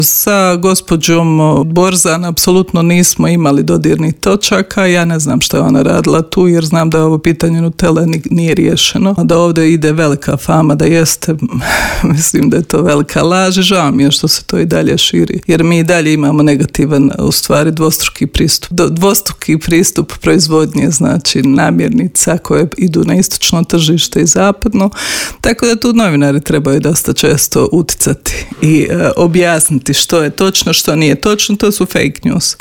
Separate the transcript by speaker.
Speaker 1: Sa gospođom Borzan apsolutno nismo imali dodirnih točaka. Ja ne znam što je ona radila tu, jer znam da ovo pitanje Nutelle nije riješeno. Da ovdje ide velika fama da jeste, mislim da je to velika laž. Žao mi je što se to i dalje širi, jer mi i dalje imamo negativan, u stvari dvostruki pristup proizvodnje, znači namirnica koje idu na istočno tržište i zapadno. Tako da tu novinari trebaju dosta često uticati i objasniti što je točno, što nije točno. To su fake news.